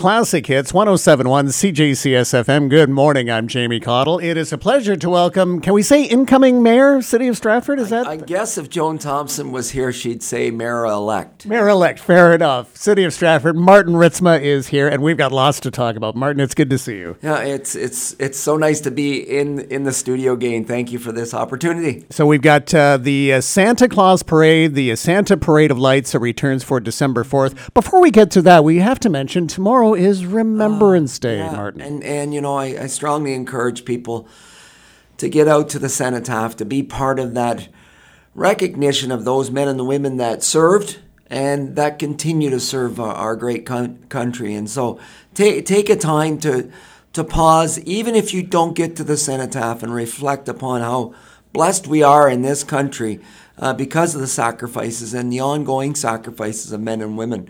Classic Hits 1071 CJCS FM. Good morning. I'm Jamie Cottle. It is a pleasure to welcome, can we say incoming mayor, City of Stratford? Is that? I guess if Joan Thompson was here, she'd say mayor-elect. Mayor-elect, fair enough. City of Stratford, Martin Ritzma is here, and we've got lots to talk about. Martin, it's good to see you. Yeah, it's so nice to be in the studio again. Thank you for this opportunity. So we've got the Santa Claus Parade, the Santa Parade of Lights returns for December 4th. Before we get to that, we have to mention tomorrow is Remembrance Day, Martin. And you know, I strongly encourage people to get out to the cenotaph, to be part of that recognition of those men and the women that served and that continue to serve our great country. And so take a time to pause, even if you don't get to the cenotaph, and reflect upon how blessed we are in this country because of the sacrifices and the ongoing sacrifices of men and women.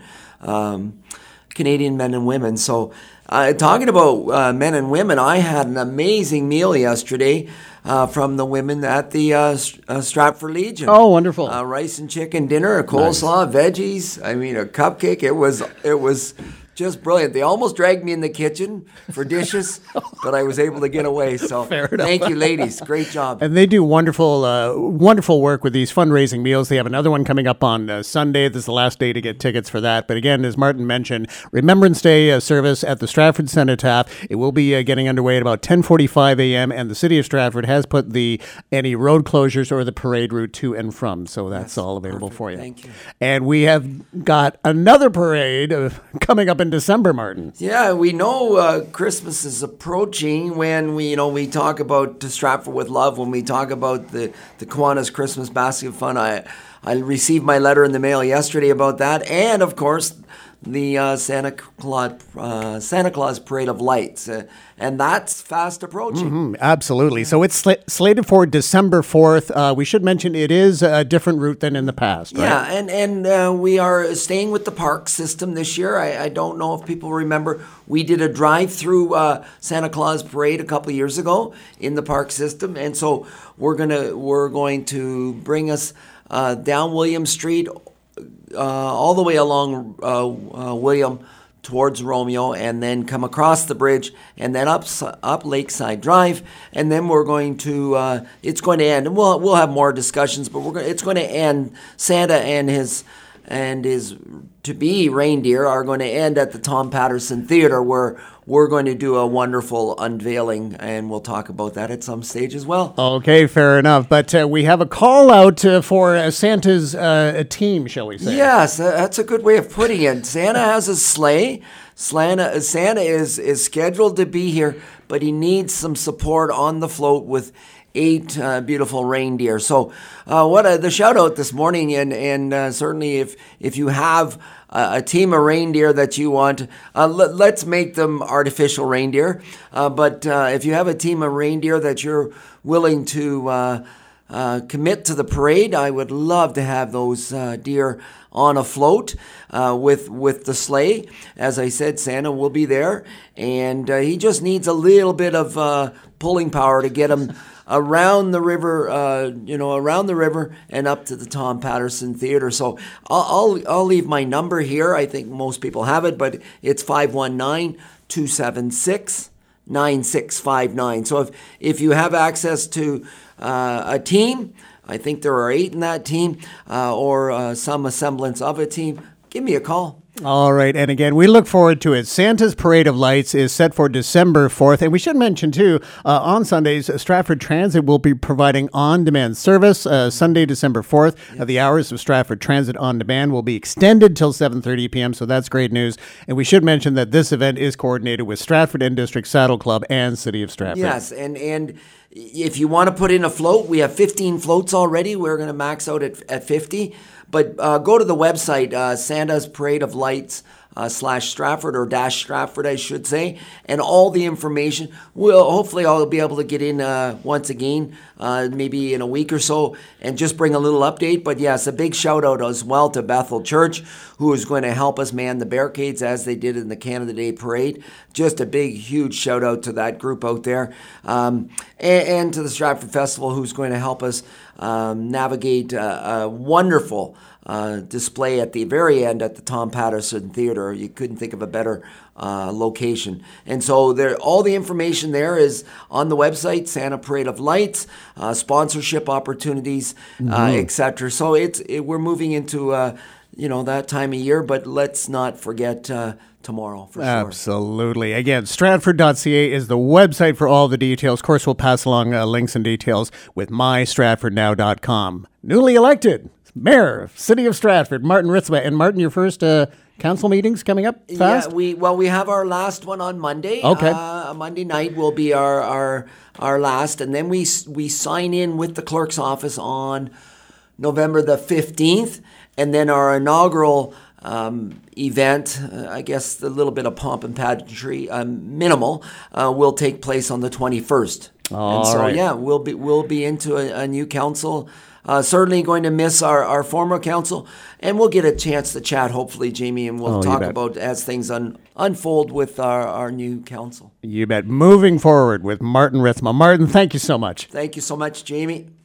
Canadian men and women. So talking about men and women, I had an amazing meal yesterday from the women at the Stratford Legion. Oh, wonderful. Rice and chicken dinner, a coleslaw, veggies, I mean a cupcake. It was just brilliant. They almost dragged me in the kitchen for dishes, but I was able to get away. So thank you, ladies. Great job. And they do wonderful work with these fundraising meals. They have another one coming up on Sunday. This is the last day to get tickets for that. But again, as Martin mentioned, Remembrance Day service at the Stratford Cenotaph. It will be getting underway at about 10:45 a.m. And the City of Stratford has put any road closures or the parade route to and from. So that's all available for you. Thank you. And we have got another parade coming up in December, Martin. Yeah, we know Christmas is approaching when we talk about Stratford with Love, when we talk about the Kiwanis Christmas Basket Fund. I received my letter in the mail yesterday about that, and of course the Santa Claus Parade of Lights, and that's fast approaching. Mm-hmm, absolutely. So it's slated for December 4th. We should mention it is a different route than in the past, right? Yeah, and we are staying with the park system this year. I don't know if people remember, we did a drive-through Santa Claus Parade a couple of years ago in the park system, and so we're going to bring us down William Street, all the way along William towards Romeo, and then come across the bridge, and then up Lakeside Drive, and then we're going to it's going to end, and we'll have more discussions, but it's going to end. Santa and his to-be reindeer are going to end at the Tom Patterson Theatre, where we're going to do a wonderful unveiling, and we'll talk about that at some stage as well. Okay, fair enough. But we have a call out for Santa's team, shall we say? Yes, that's a good way of putting it. Santa has a sleigh. Santa is scheduled to be here, but he needs some support on the float with 8 beautiful reindeer. So the shout out this morning, and certainly if you have a team of reindeer that you want, let's make them artificial reindeer. But if you have a team of reindeer that you're willing to commit to the parade, I would love to have those deer on a float with the sleigh. As I said, Santa will be there, and he just needs a little bit of pulling power to get him around the river, and up to the Tom Patterson Theatre. So I'll leave my number here. I think most people have it, but it's 519-276-9659. So if you have access to a team, I think there are 8 in that team, or some semblance of a team, give me a call. All right. And again, we look forward to it. Santa's Parade of Lights is set for December 4th. And we should mention, too, on Sundays, Stratford Transit will be providing on-demand service. Sunday, December 4th, the hours of Stratford Transit on demand will be extended till 7:30 p.m. So that's great news. And we should mention that this event is coordinated with Stratford and District Saddle Club and City of Stratford. Yes. And if you want to put in a float, we have 15 floats already. We're going to max out at 50. But go to the website, Santa's Parade of Lights /Stratford, or -Stratford, I should say, and all the information. Hopefully I'll be able to get in once again, maybe in a week or so, and just bring a little update. But yes, a big shout out as well to Bethel Church, who is going to help us man the barricades as they did in the Canada Day Parade. Just a big, huge shout out to that group out there, and to the Stratford Festival, who's going to help us navigate a wonderful display at the very end at the Tom Patterson Theatre. You couldn't think of a better location. And so all the information there is on the website, Santa Parade of Lights, sponsorship opportunities, etc. So we're moving into that time of year, but let's not forget tomorrow for sure. Absolutely. Again, Stratford.ca is the website for all the details. Of course, we'll pass along links and details with mystratfordnow.com. Newly elected Mayor, City of Stratford, Martin Ritsema. And Martin, your first council meetings coming up fast? Yeah, we have our last one on Monday. Okay. Monday night will be our last, and then we sign in with the clerk's office on November the 15th, and then our inaugural event, I guess a little bit of pomp and pageantry, minimal, will take place on the 21st. Right. We'll be into a new council. Certainly going to miss our former council, and we'll get a chance to chat, hopefully, Jamie, and we'll talk about as things unfold with our new council. You bet. Moving forward with Martin Ritsema. Martin, thank you so much. Thank you so much, Jamie.